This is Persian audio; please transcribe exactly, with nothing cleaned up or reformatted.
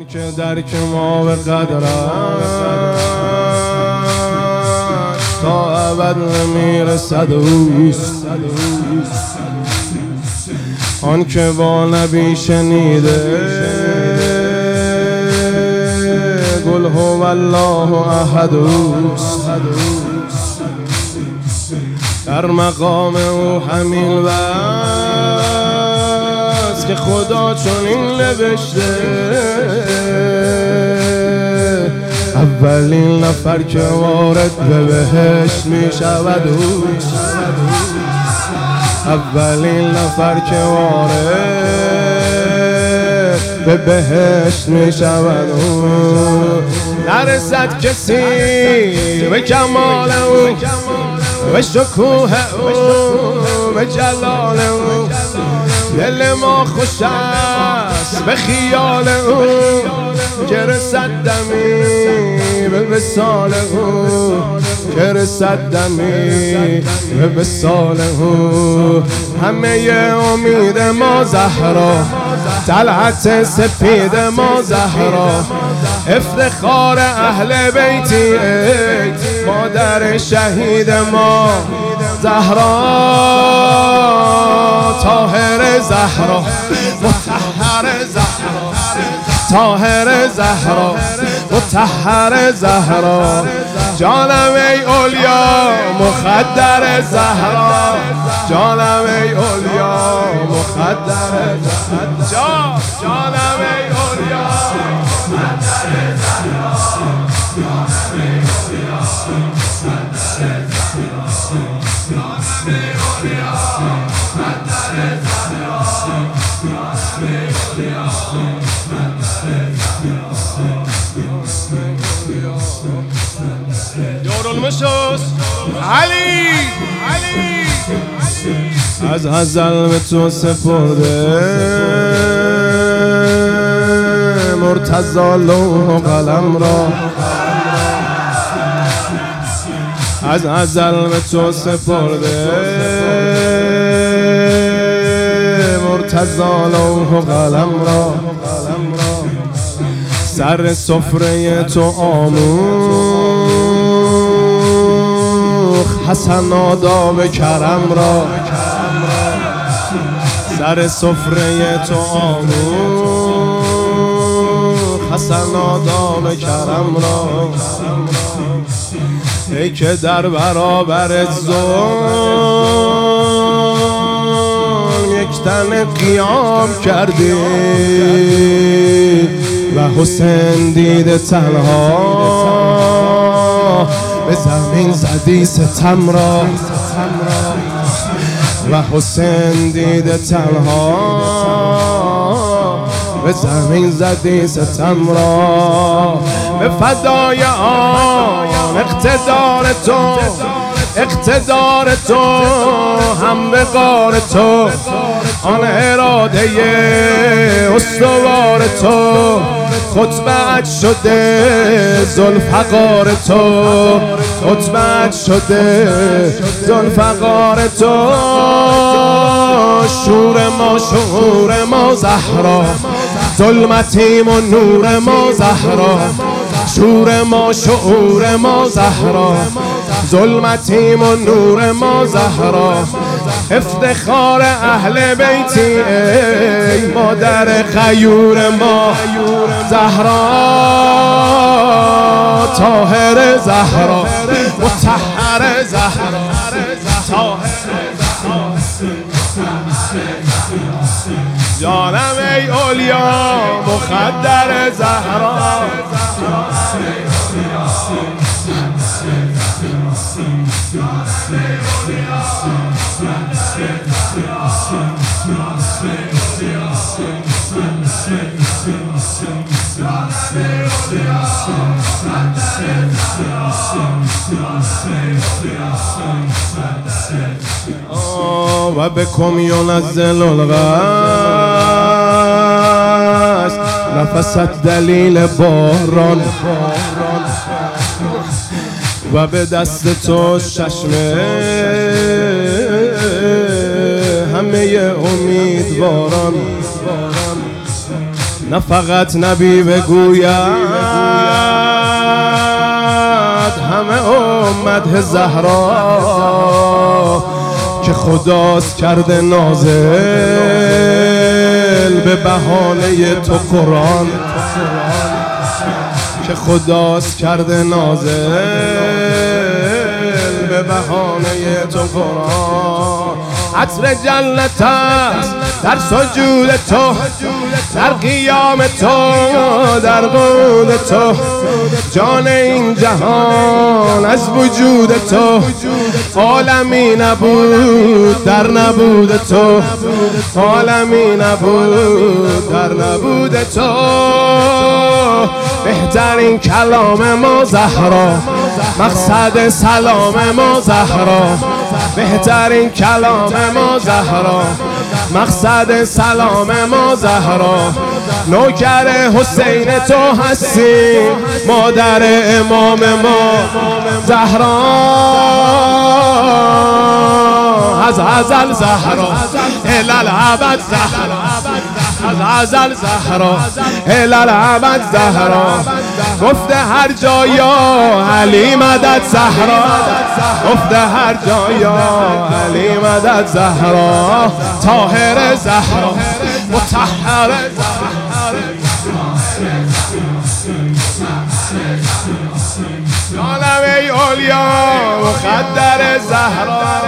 که درک ما به قدر تا ابد نمیرسد اوست، آن که با نبی شنیده قل هو الله احد اوست. در مقام او همین بس که خدا چنین نوشته اولین نفر که وارد به بهشت می شود اوست، اولین نفر که وارد به بهشت می شود اوست. نرسد کسی به کمال او، به شکوه او، به جلال او. دل ما خوش است به خیال او که رسد دمی به وصال او، که رسد دمی به وصال او. همه امید ما زهرا، طلعت سپید ما زهرا، افتخار اهل بیتی مادر شهید ما زهرا. طاهر زهرا، مطهر زهرا، طاهر زهرا، مطهر زهرا. جانم ای اولیا مخدر زهرا، جانم ای اولیا مخدر زهرا، جانم ای اولیا مخدر زهرا، جانم ای اولیا مخدر زهرا، جانم ای اولیا مخدر زهرا، جانم ای اولیا دورالمشوس علی علی از ازل به تو سپرده مرتضی لوح و قلم را، از ازل به تو سپرده مرتضی لوح و قلم را. سر سفره تو آموخت حسن آداب کرم را، سر سفره تو آموخت حسن آداب کرم را. ای که در برابر ظلم یک تن قیام کردی و حسین دیده تنها به زمین زدی ستم را، و حسین دیده تنها به زمین زدی ستم را. به فدای آن اقتدار تو، اقتدار تو هم به غار تو، آن اراده استوار تو خطبت شده ذوالفقار تو، خطبت شده ذوالفقار تو. شور ما شعور ما زهرا، ظلمتیم و نور ما زهرا، شور ما شعور ما زهرا، ظلمتیم و نور ما زهرا. افتخار اهل بیتی ای مادر غیور ما زهرا. طاهر زهرا، مطهر زهرا، طاهر زهرا. جانم ای اولیا مخدر زهرا، و بکم ینزل الغیث نفست دلیل باران، و به دست تو چشمه همه امیدواران. نه فقط نبی بگوید همه امت زهرا که خداست کرده نازل به بهانه تو قرآن، که خداست کرده نازل به بهانه تو قرآن. عطر جنت است در سجود تو، در قیام تو، در قول تو، جان این جهان از وجود تو، عالمی نبود در نبود تو، عالمی نبود در نبود تو. بهترین کلام ما زهرا، مقصد سلام ما زهرا، بهترین کلام ما زهرا، مقصد سلام ما زهرا. نوکر حسین تو هستی، مادر امام ما زهرا، از ازل زهرا الی الابد زهرا، از ازل زهرا الی الابد زهرا. گفته هر جا یا علی مدد زهرا، گفته هر جا یا علی مدد زهرا. طاهر زهرا مطهر عالم ای اولیا مخدر زهرا.